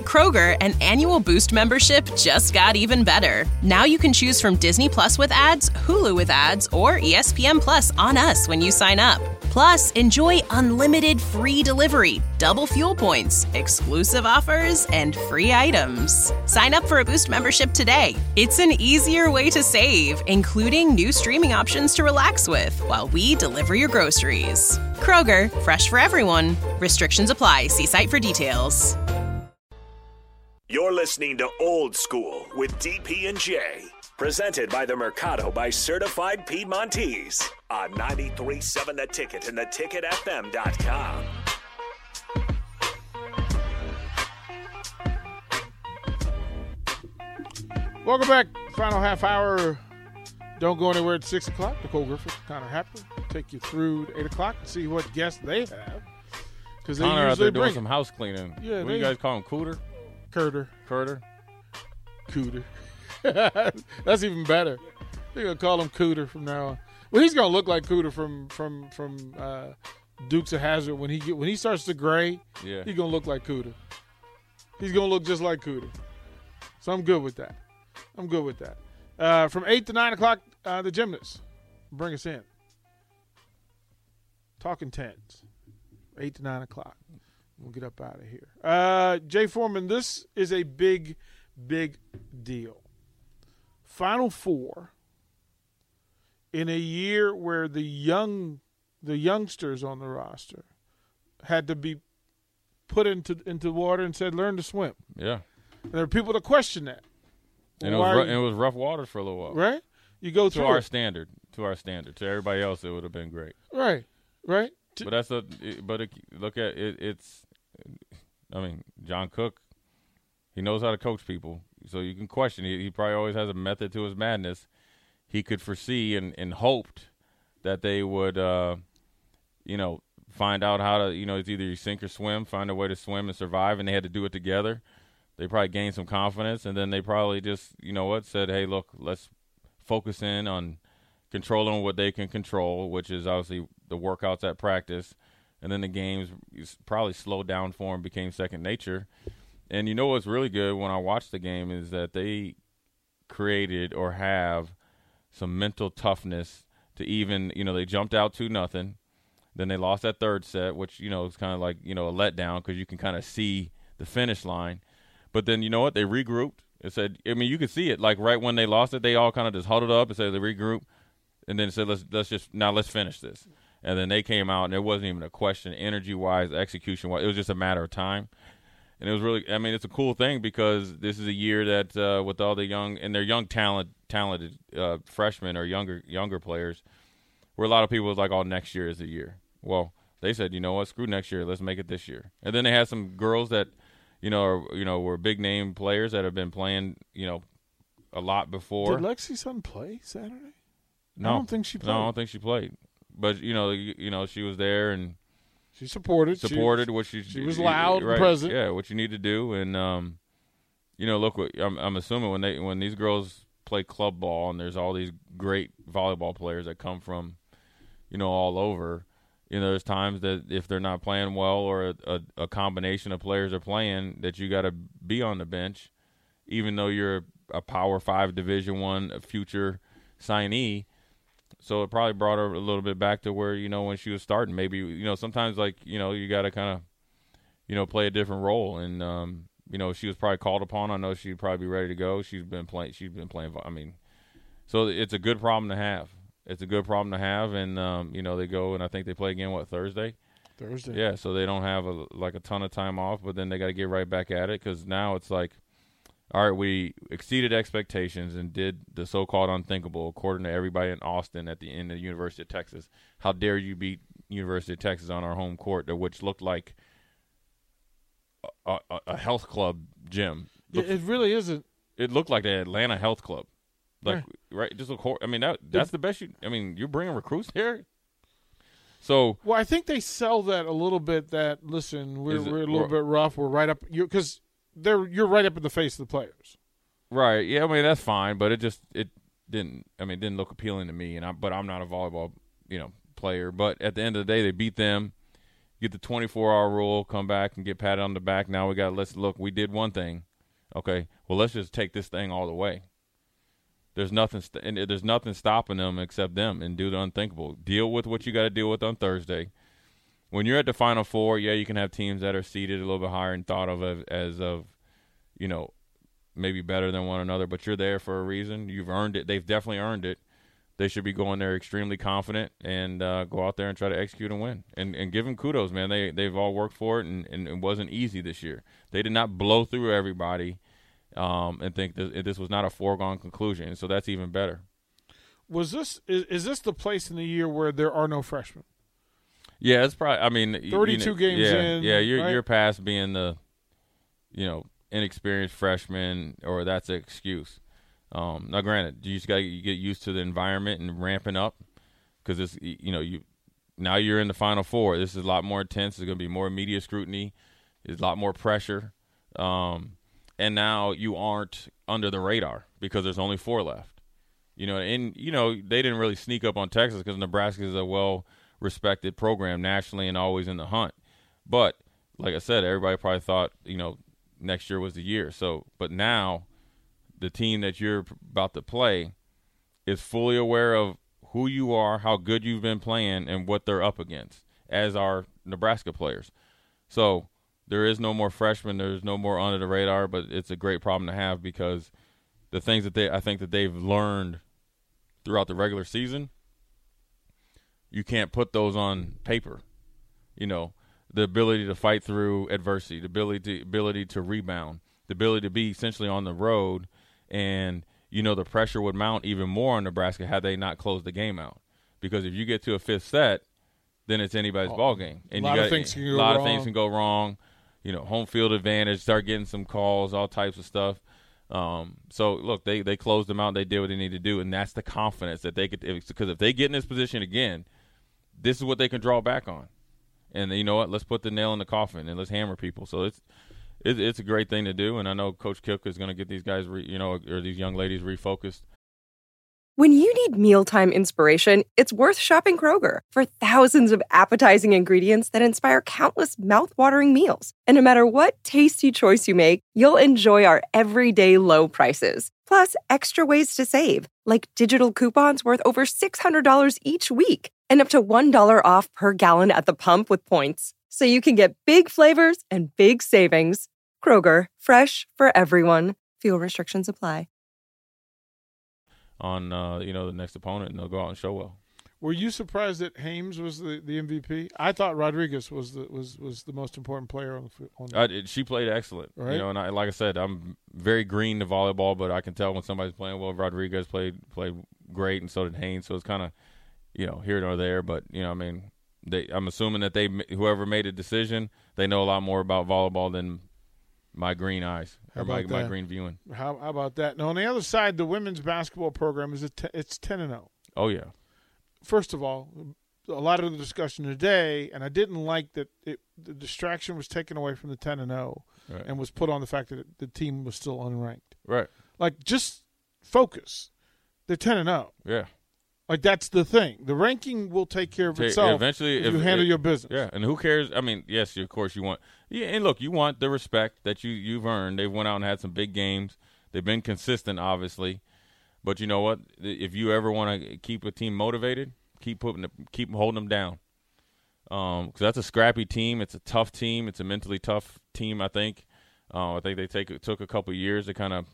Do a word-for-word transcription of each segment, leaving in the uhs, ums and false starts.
Kroger, an annual Boost membership just got even better. Now you can choose from Disney Plus with ads, Hulu with ads, or E S P N Plus on us when you sign up. Plus, enjoy unlimited free delivery, double fuel points, exclusive offers, and free items. Sign up for a Boost membership today. It's an easier way to save, including new streaming options to relax with while we deliver your groceries. Kroger, fresh for everyone. Restrictions apply. See site for details. You're listening to Old School with D P and J. Presented by the Mercado by Certified Piedmontese on ninety-three point seven The Ticket and the ticket f m dot com. Welcome back. Final half hour. Don't go anywhere at six o'clock. Nicole Griffith, Connor Happer take you through to eight o'clock and see what guests they have. Because Connor out there doing some house cleaning. Yeah, what they, do you guys call him? Cooter? Curter. Curter? Cooter. That's even better. They're going to call him Cooter from now on. Well, he's going to look like Cooter from from from uh, Dukes of Hazzard. When he get, when he starts to gray, yeah. he's going to look like Cooter. He's going to look just like Cooter. So I'm good with that. I'm good with that. Uh, from eight to nine o'clock, uh, the Gymnasts. Bring us in. Talking tens. eight to nine o'clock. We'll get up out of here. Uh, Jay Foreman, this is a big, big deal. Final Four in a year where the young, the youngsters on the roster had to be put into into water and said, learn to swim. Yeah. And there are people that question that. And it was, rough, it was rough waters for a little while. Right? You go through To our it. standard. To our standard. To everybody else, it would have been great. Right. Right. But that's a. But it, look at it. It's. I mean, John Cook. He knows how to coach people, so you can question. He, he probably always has a method to his madness. He could foresee and, and hoped that they would, uh, you know, find out how to. You know, it's either you sink or swim. Find a way to swim and survive, and they had to do it together. They probably gained some confidence, and then they probably just, you know what, said, hey, look, let's focus in on controlling what they can control, which is obviously the workouts at practice, and then the games probably slowed down for them, became second nature. And you know what's really good when I watch the game is that they created or have some mental toughness to even, you know, they jumped out two nothing. Then they lost that third set, which, you know, is kind of like, you know, a letdown because you can kind of see the finish line. But then, you know what, they regrouped. It said, I mean, you could see it. Like right when they lost it, they all kind of just huddled up and said they regroup. And then said, let's let's just now let's finish this. And then they came out, and it wasn't even a question, energy-wise, execution-wise. It was just a matter of time. And it was really, I mean, it's a cool thing because this is a year that uh, with all the young and their young talent, talented uh, freshmen or younger younger players, where a lot of people was like, oh, next year is the year. Well, they said, you know what, screw next year, let's make it this year. And then they had some girls that, you know, are, you know, were big name players that have been playing, you know, a lot before. Did Lexi's son play Saturday? No, I don't think she played. No, I don't think she played. But you know, you, you know, she was there and she supported. Supported she, what she. She was loud right, and present. Yeah, what you need to do, and um, you know, look, what, I'm, I'm assuming when they when these girls play club ball and there's all these great volleyball players that come from, you know, all over. You know, there's times that if they're not playing well or a, a, a combination of players are playing, that you got to be on the bench, even though you're a Power Five Division One future signee. So it probably brought her a little bit back to where, you know, when she was starting, maybe, you know, sometimes like, you know, you got to kind of, you know, play a different role. And, um, you know, she was probably called upon. I know she'd probably be ready to go. She's been playing, she's been playing. I mean, so it's a good problem to have. It's a good problem to have. And, um, you know, they go and I think they play again, what, Thursday? Thursday. Yeah. So they don't have a, like a ton of time off, but then they got to get right back at it. Cause now it's like, all right, we exceeded expectations and did the so-called unthinkable, according to everybody in Austin at the end of the University of Texas. How dare you beat University of Texas on our home court, which looked like a, a, a health club gym. Looked, it really isn't. It looked like the Atlanta Health Club. Like, right, right just look. I mean, that that's the best you. I mean, you're bringing recruits here. So, well, I think they sell that a little bit. That listen, we're it, we're a little bit rough. We're right up you because. They're you're right up in the face of the players, right? Yeah, I mean that's fine, but it just it didn't. I mean, it didn't look appealing to me, and I but I'm not a volleyball you know player. But at the end of the day, they beat them, get the twenty-four hour rule, come back and get patted on the back. Now we got, let's look, we did one thing. Okay, well, let's just take this thing all the way. There's nothing, st- and there's nothing stopping them except them and do the unthinkable. Deal with what you got to deal with on Thursday. When you're at the Final Four, yeah, you can have teams that are seated a little bit higher and thought of as, as of, you know, maybe better than one another, but you're there for a reason. You've earned it. They've definitely earned it. They should be going there extremely confident and uh, go out there and try to execute and win. And and give them kudos, man. They, they've all worked for it, and, and it wasn't easy this year. They did not blow through everybody um, and think that this was not a foregone conclusion, so that's even better. Was this is, is this the place in the year where there are no freshmen? Yeah, it's probably. I mean, thirty-two you know, games yeah, in. Yeah, you're right? you're past being the, you know, inexperienced freshman, or that's an excuse. Um, now, granted, you just got to get used to the environment and ramping up, because it's, you know, you now you're in the Final Four. This is a lot more intense. There's going to be more media scrutiny. There's a lot more pressure, um, and now you aren't under the radar because there's only four left. You know, and you know they didn't really sneak up on Texas because Nebraska is a well respected program nationally and always in the hunt. But like I said, everybody probably thought, you know, next year was the year. So, but now the team that you're about to play is fully aware of who you are, how good you've been playing, and what they're up against, as are Nebraska players. So there is no more freshmen. There's no more under the radar, but it's a great problem to have, because the things that they, I think that they've learned throughout the regular season, you can't put those on paper. You know, the ability to fight through adversity, the ability to, ability to rebound, the ability to be essentially on the road, and, you know, the pressure would mount even more on Nebraska had they not closed the game out. Because if you get to a fifth set, then it's anybody's oh, ball game. And a lot you got, of things can go A lot wrong. of things can go wrong. You know, home field advantage, start getting some calls, all types of stuff. Um, so, look, they, they closed them out. They did what they needed to do, and that's the confidence that they could – because if they get in this position again – this is what they can draw back on. And you know what? Let's put the nail in the coffin and let's hammer people. So it's it's, it's a great thing to do, and I know Coach Koch is going to get these guys, re, you know, or these young ladies refocused. When you need mealtime inspiration, it's worth shopping Kroger for thousands of appetizing ingredients that inspire countless mouth-watering meals. And no matter what tasty choice you make, you'll enjoy our everyday low prices. Plus, extra ways to save, like digital coupons worth over six hundred dollars each week and up to one dollar off per gallon at the pump with points. So you can get big flavors and big savings. Kroger, fresh for everyone. Fuel restrictions apply. On, uh, you know, the next opponent, and they'll go out and show well. Were you surprised that Hames was the, the M V P? I thought Rodriguez was the was, was the most important player on the field. Uh, she played excellent, right? You know, and I, like I said, I'm very green to volleyball, but I can tell when somebody's playing well. Rodriguez played played great, and so did Haynes. So it's kind of, you know, here nor there. But you know, I mean, they, I'm assuming that they whoever made a decision, they know a lot more about volleyball than my green eyes or my, my green viewing. How, how about that? Now on the other side, the women's basketball program is a t- it's ten and zero. Oh yeah. First of all, a lot of the discussion today, and I didn't like that it, the distraction was taken away from the ten and zero, right, and was put on the fact that the team was still unranked. Right. Like, just focus. They're ten and zero. Yeah. Like, that's the thing. The ranking will take care of take, itself. Eventually, if, if you handle it, your business. Yeah, and who cares? I mean, yes, of course you want. Yeah, and look, you want the respect that you you've earned. They've went out and had some big games. They've been consistent, obviously. But you know what? If you ever want to keep a team motivated, keep putting, keep holding them down. Um, because that's a scrappy team. It's a tough team. It's a mentally tough team. I think. Uh, I think they take it took a couple of years to kind of,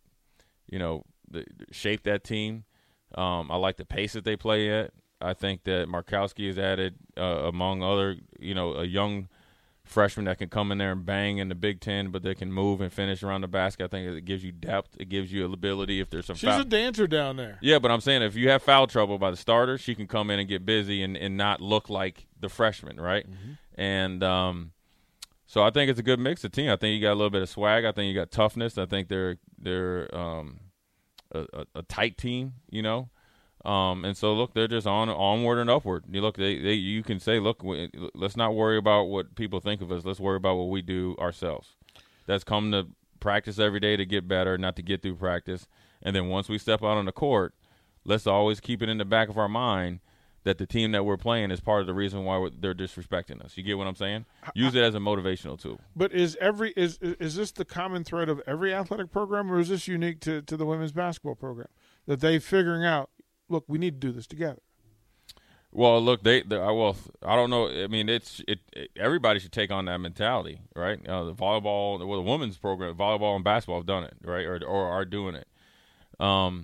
you know, the, shape that team. Um, I like the pace that they play at. I think that Markowski has added, uh, among other, you know, a young freshman that can come in there and bang in the Big Ten, but they can move and finish around the basket. I think it gives you depth. It gives you ability if there's some She's foul. a dancer down there. Yeah, but I'm saying if you have foul trouble by the starter, she can come in and get busy and, and not look like the freshman, right? Mm-hmm. And um, so I think it's a good mix of team. I think you got a little bit of swag. I think you got toughness. I think they're they're um, a, a, a tight team, you know. Um, and so, look, they're just on onward and upward. You look, they, they you can say, look, we, let's not worry about what people think of us. Let's worry about what we do ourselves. That's come to practice every day to get better, not to get through practice. And then once we step out on the court, let's always keep it in the back of our mind that the team that we're playing is part of the reason why we're, they're disrespecting us. You get what I'm saying? Use it as a motivational tool. But is every is is this the common thread of every athletic program, or is this unique to, to the women's basketball program that they figuring out? Look, we need to do this together. Well, look, they, they well, I don't know. I mean, it's it, it. Everybody should take on that mentality, right? Uh, the volleyball, well, the women's program, volleyball and basketball have done it, right, or or are doing it. Um.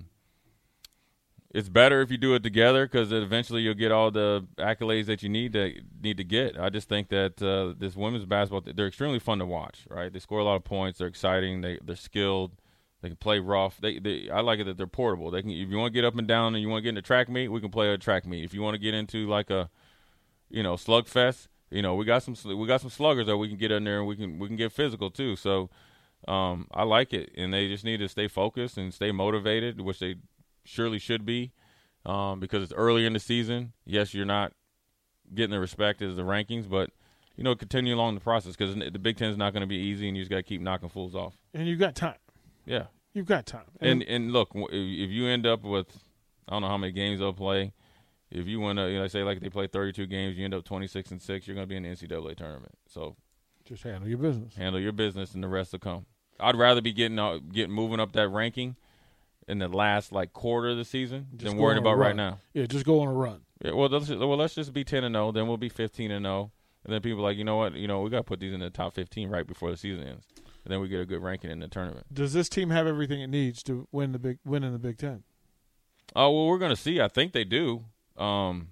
It's better if you do it together because eventually you'll get all the accolades that you need to need to get. I just think that uh, this women's basketball, they're extremely fun to watch, right? They score a lot of points. They're exciting. They, they're skilled. They can play rough. They, they I like it that they're portable. They can, if you want to get up and down and you want to get into track meet, we can play a track meet. If you want to get into like a, you know, slugfest, you know, we got some we got some sluggers that we can get in there and we can we can get physical too. So um, I like it, and they just need to stay focused and stay motivated, which they surely should be, um, because it's early in the season. Yes, you're not getting the respect as the rankings, but, you know, continue along the process because the Big Ten is not going to be easy, and you just got to keep knocking fools off. And you've got time. Yeah. You've got time. And, and, and look, if you end up with, I don't know how many games they'll play. If you win, you know, say like they play thirty-two games, you end up twenty-six and six, you're going to be in the N C double A tournament. So just handle your business. Handle your business, and the rest will come. I'd rather be getting uh, getting moving up that ranking in the last like quarter of the season just than worrying about right now. Yeah, just go on a run. Yeah, well, let's well let's just be ten and zero. Then we'll be fifteen and zero, and then people are like, you know what, you know, we got to put these in the top fifteen right before the season ends, and then we get a good ranking in the tournament. Does this team have everything it needs to win the big win in the Big Ten? Oh well, we're going to see. I think they do. Um,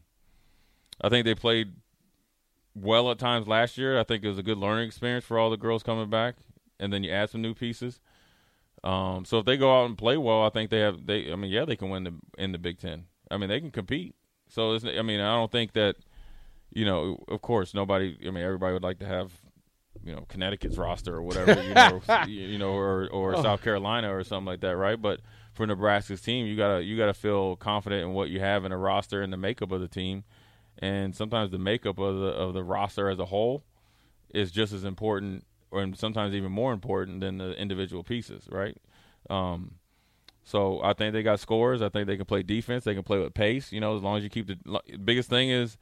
I think they played well at times last year. I think it was a good learning experience for all the girls coming back, and then you add some new pieces. Um, so if they go out and play well, I think they have. They, I mean, yeah, they can win the in the Big Ten. I mean, they can compete. So it's, I mean, I don't think that, you know, of course, nobody. I mean, everybody would like to have, you know, Connecticut's roster or whatever, you know, you know, or or oh. South Carolina or something like that, right? But for Nebraska's team, you gotta you gotta feel confident in what you have in a roster and the makeup of the team, and sometimes the makeup of the of the roster as a whole is just as important, or sometimes even more important than the individual pieces, right? Um, so I think they got scores. I think they can play defense. They can play with pace. You know, as long as you keep the biggest thing is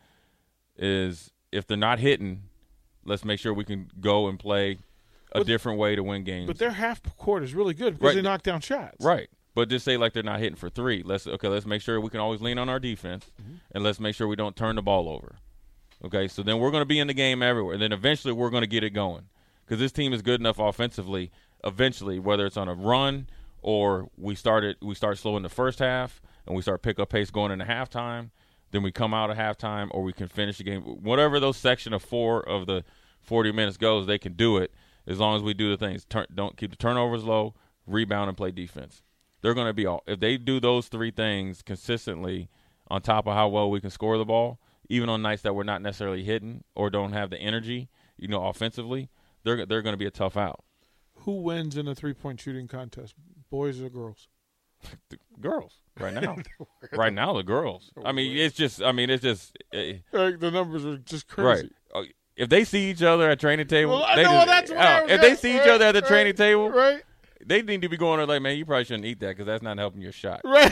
is if they're not hitting, let's make sure we can go and play a but, different way to win games. But their half court is really good because right. they knock down shots. Right. But just say like they're not hitting for three. Let's okay. Let's make sure we can always lean on our defense, mm-hmm. and let's make sure we don't turn the ball over. Okay. So then we're going to be in the game everywhere. And then eventually we're going to get it going because this team is good enough offensively. Eventually, whether it's on a run or we started we start slow in the first half and we start pick up pace going into halftime, then we come out at halftime or we can finish the game. Whatever those section of four of the forty minutes goes, they can do it as long as we do the things. Turn, don't keep the turnovers low, rebound, and play defense. They're going to be all – if they do those three things consistently on top of how well we can score the ball, even on nights that we're not necessarily hitting or don't have the energy, you know, offensively, they're they're going to be a tough out. Who wins in a three-point shooting contest, boys or girls? The girls right now. Right now, the girls. I mean, it's just. I mean, it's just. Uh, like the numbers are just crazy. Right. If they see each other at training table, well, I they know just, that's what uh, I was if gonna, they see each right, other at the right, training table, right? They need to be going there like, man, you probably shouldn't eat that because that's not helping your shot. Right.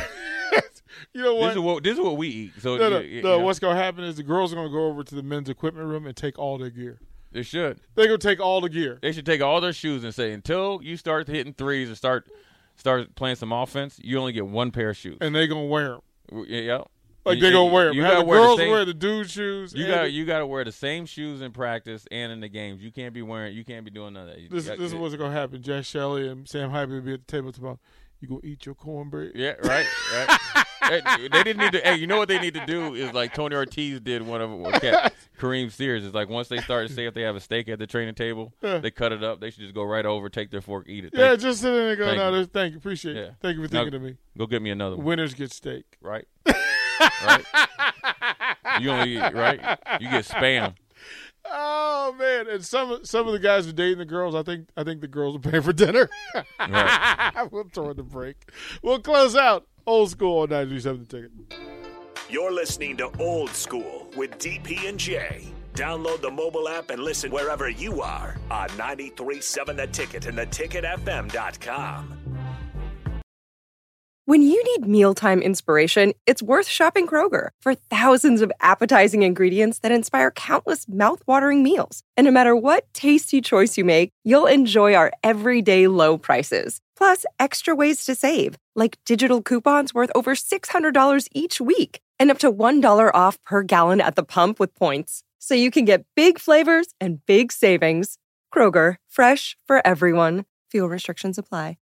You know what? This is what this is what we eat. So no, no, you, you no know. What's going to happen is the girls are going to go over to the men's equipment room and take all their gear. They should. They're going to take all the gear. They should take all their shoes and say, until you start hitting threes and start start playing some offense, you only get one pair of shoes. And they're going to wear them. Yeah. Like they're going to wear them. You Have gotta the wear girls the same, wear the dude shoes. You got you got to wear the same shoes in practice and in the games. You can't be wearing. You can't be doing none of that. You this got, this is what's going to happen. Jack Shelley and Sam Hype will be at the table tomorrow. You going to eat your cornbread? Yeah, right. right. They didn't need to. Hey, you know what they need to do is like Tony Ortiz did one of them. Kareem Sears is like once they start to say if they have a steak at the training table, yeah. they cut it up. They should just go right over, take their fork, eat it. Yeah, thank just sit there and go. thank No, you. thank you, appreciate yeah. it. Thank you for thinking now, of me. Go get me another one. Winners get steak. Right. Right. You only right. You get Spam. Oh man! And some some of the guys are dating the girls. I think I think the girls are paying for dinner. Right. We'll throw the break. We'll close out Old School on ninety-three point seven The Ticket. You're listening to Old School with D P and J. Download the mobile app and listen wherever you are on ninety-three point seven The Ticket and the ticket f m dot com. When you need mealtime inspiration, it's worth shopping Kroger for thousands of appetizing ingredients that inspire countless mouth-watering meals. And no matter what tasty choice you make, you'll enjoy our everyday low prices. Plus, extra ways to save, like digital coupons worth over six hundred dollars each week and up to one dollar off per gallon at the pump with points. So you can get big flavors and big savings. Kroger, fresh for everyone. Fuel restrictions apply.